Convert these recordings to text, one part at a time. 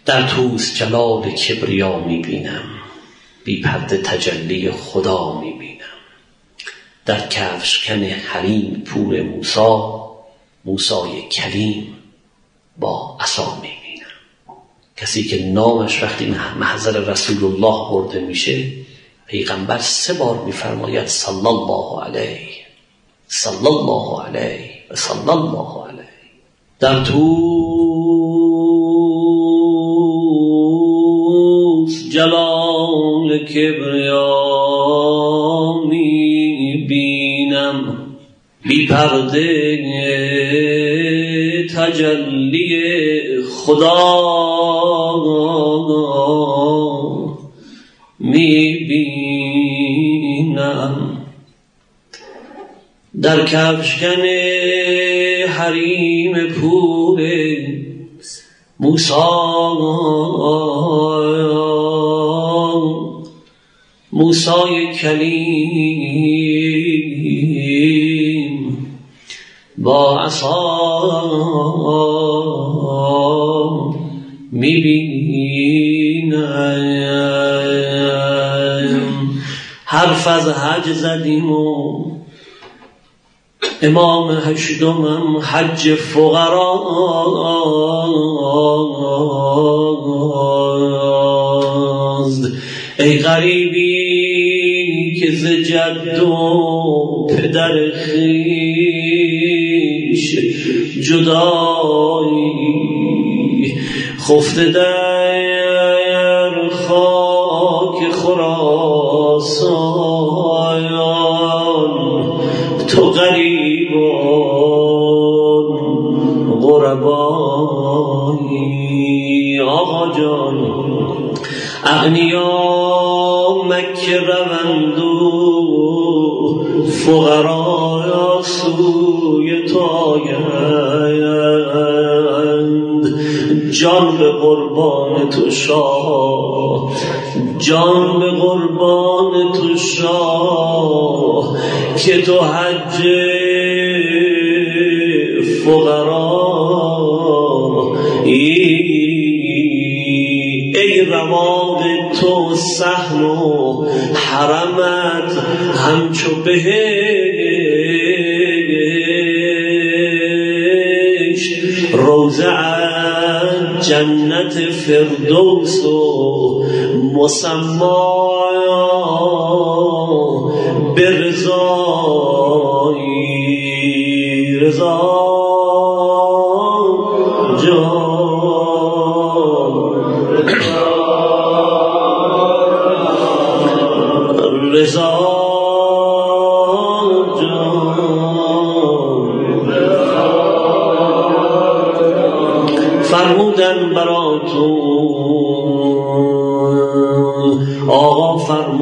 در توست جلال کبریا میبینم، بی پرده تجلی خدا میبینم. در کفشکن حریم پور موسی کلیم با عصا میبینم. کسی که نامش وقتی محضر رسول الله برده میشه، پیغمبر 3 بار میفرماید صلی الله علیه، صلی الله علیه و صلی الله علیه. در توست جلال کبریا میبینم، بی پرده تجلی خدا میبینم. در کفشکن حریم پور موسی کلیم با عصا میبینم. حرف از حج زدیم و امام 8م حج فقراست. ای غریبی که ز جد و پدر خویش جدایی، خفته در خاک خراسان، تو غریبان غربایی. آقا جان اغنیا مکه روند و فقرا سوی تو آیند. جان به قربان تو شاه، جان به قربان تو شاه، که تو حج فقرایی. ای رواق تو صحن و حرمت همچو بهشت، روضه جنت فردوس و مسما به رضایی. رضا جان رضا جان فرمودن برا تو آقا،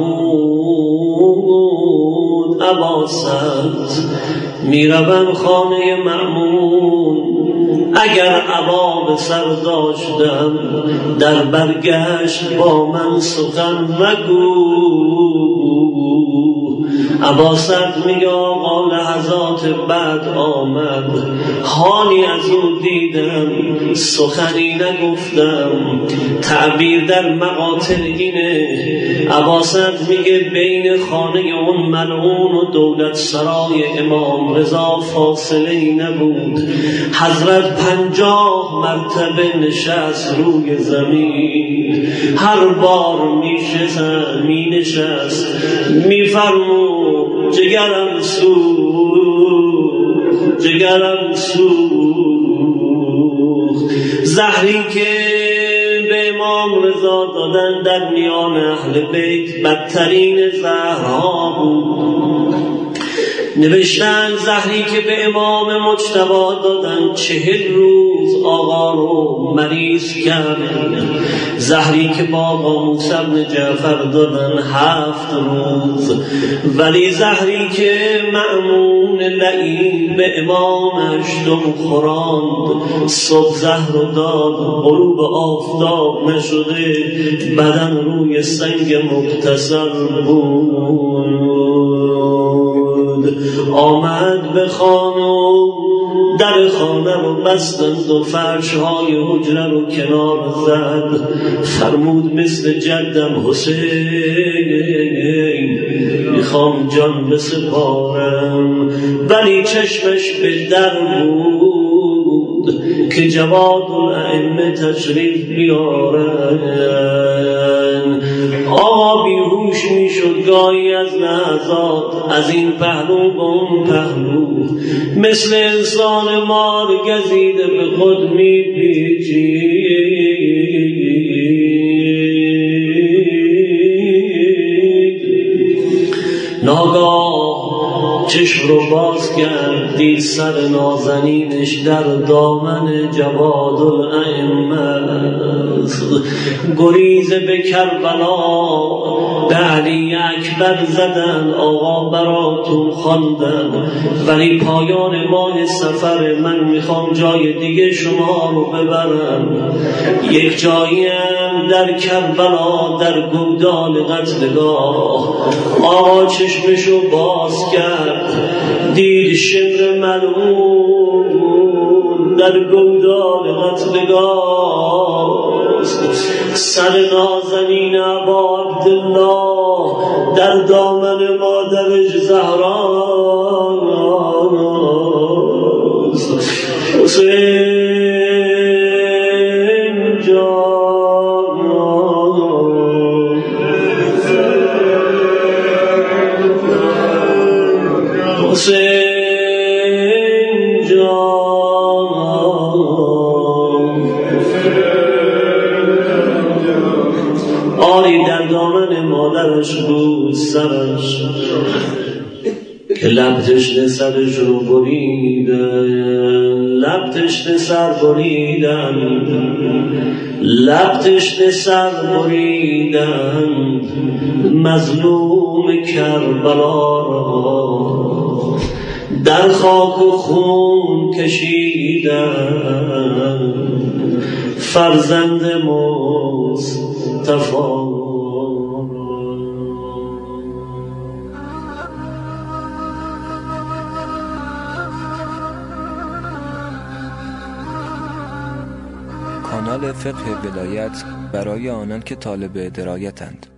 فرمود عباست میروم خانه مأمون. اگر عبا به سر داشتم در برگشت با من سخن مگو. عباست میگه آقا لحظات بعد آمد، حالی از او دیدم سخنی نگفتم. تعبیر در مقاتل اینه. عباست میگه بین خانه اون ملعون و دولت سرای امام رضا فاصله نبود. حضرت 50 مرتبه نشست روی زمین. هر بار می نشست میفرمود جگرم سوخت، جگرم سوخت. زهری که به امام رضا دادن در میان اهل بیت بدترین زهرها بود. نوشتن زهری که به امام مجتبی دادن 40 روز آقا رو مریض کردن. زهری که با آقا موسی بن جعفر دادن 7 روز. ولی زهری که مأمون لعین به امامش دم خوراند، صبح زهر رو داد، غروب آفتاب نشده، بدن روی سنگ مغتسل بود. آمد به خانم در در خانه رو بستند و فرشهای حجره رو کنار زد. فرمود مثل جدم حسین میخوام جان بسپارم، ولی چشمش به در بود که جواد الائمه تشریف بیارن. آقا بیهوش میشد گاهی از لحظات، از این پهلو به اون پهلو، مثل انسان مار گزیده به خود میپیچید. ناگاه چشم رو باز کرد، دید سر نازنینش در دامن جواد الائمه. گریز به کربلا به علی اکبر زدن، آقا براتون خواندن، ولی پایان ماه سفر من میخوام جای دیگه شما رو ببرم. یک جاییم در کربلا، در گودال قتلگاه. آقا چشمشو باز کرد، دید شمر ملعون در گودال قتلگاه. سر نازنین ابا عبدالله در دامن مادرش زهرا. حسین جان، حسین جان، آری در دامن مادرش بود سرش که لب تشنه سرش رو بریدن، لب تشنه سر بریدن، لب تشنه سر بریدن، مظلوم کربلا را در خاک و خون کشیدن، فرزند مصطفی. کانال فقه ولایت برای آنان که طالب درایتند.